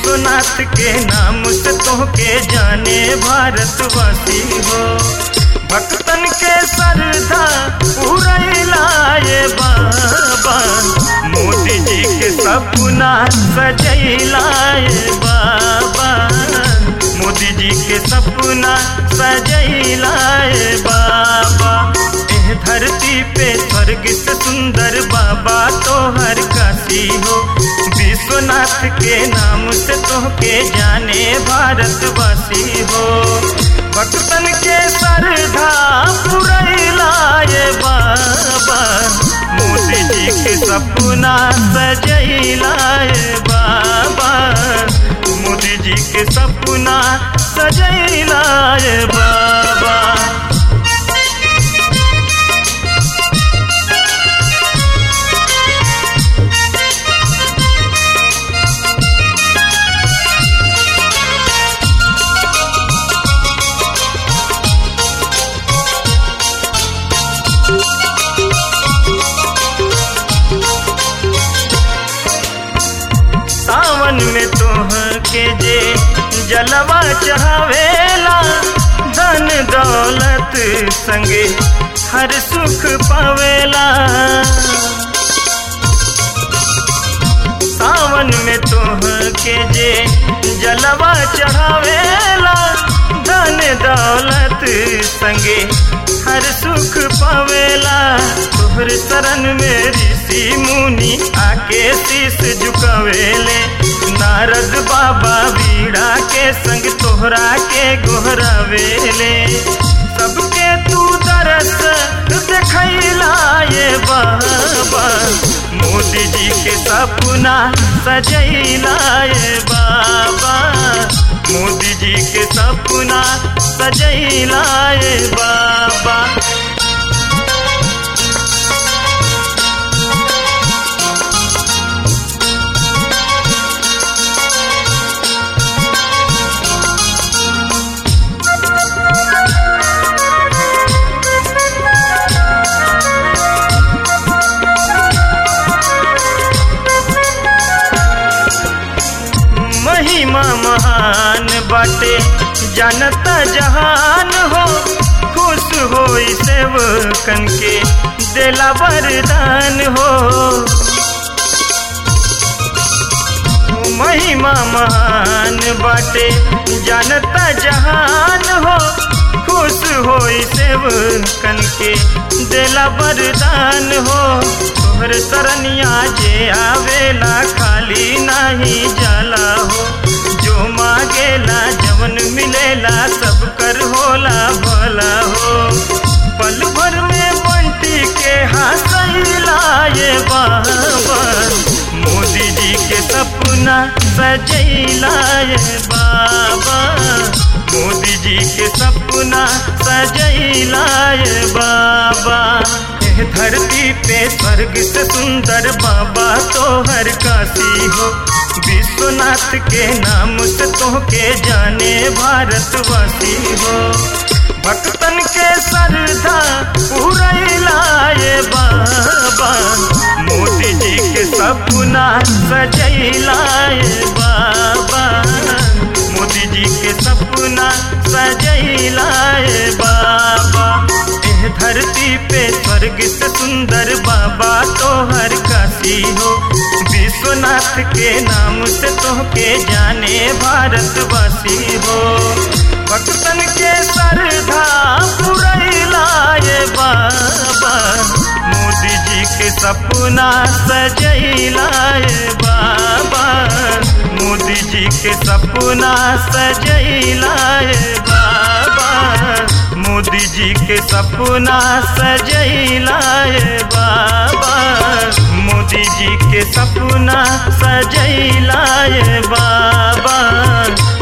विश्वनाथ के नाम से तोहके जाने भारतवासी हो। भक्तन के श्रद्धा पूरैला ये बाबा, मोदी जी के सपना सजैला ये बाबा, मोदी जी के सपना सजैला ये बाबा। एह धरती पे स्वर्ग से सुंदर बाबा तोहर काशी हो। विश्वनाथ के नाम से तोहके जाने भारतवासी हो। भक्तन के श्रद्धा पुरैला ये बाबा, मोदी जी के सपना सजैला ये बाबा, मोदी जी के सपना सजैला ये बाबा। सावन में तोहके जे जलवा चढ़ावेला, धन दौलत संगे हर सुख पावेला। सावन में तोहके जे जलवा चढ़ावेला, धन दौलत संगे हर सुख पावेला। तोहर शरण में ऋषि मुनि आके शीश झुकावेले, नारद बाबा बीड़ा के संग तोहरा के गोहरावेले। सबके तू दरस देखैला ये बाबा, मोदी जी के सपना सजैला ये बाबा, मोदी जी के सपना सजैला ये बाबा। महिमा महान बाटे जानता जहान हो, खुश होई सेवकन के देला वरदान हो। महिमा महान बाटे जानता जहान हो, खुश होई सेवकन के देला वरदान हो। तोहर शरणिया जे आवेला खाली नहीं जाला हो, जो मांगेला जवन मिलेला सब कर होला भला हो। पल भर में बंटी के हंसैला ये बाबा, मोदी जी के सपना सजैला ये बाबा, मोदी जी के सपना सजैला ये बाबा। धरती पे स्वर्ग से सुंदर बाबा तोहर काशी हो। विश्वनाथ के नाम से तोहके जाने भारतवासी हो। भक्तन के श्रद्धा पुरैला ये बाबा, मोदी जी के सपना सजैला ये बाबा, मोदी जी के सपना सजैला ये बाबा। धरती पे स्वर्ग से सुंदर बाबा तोहर काशी हो। विश्वनाथ के नाम से तोहके जाने भारतवासी हो। भक्तन के श्रद्धा पुरैला ये बाबा, मोदी जी के सपना सजैला ये बाबा, मोदी जी के सपना सजैला ये बाबा, मोदी जी के सपना सजैला ये बाबा, मोदी जी के सपना सजैला ये बाबा।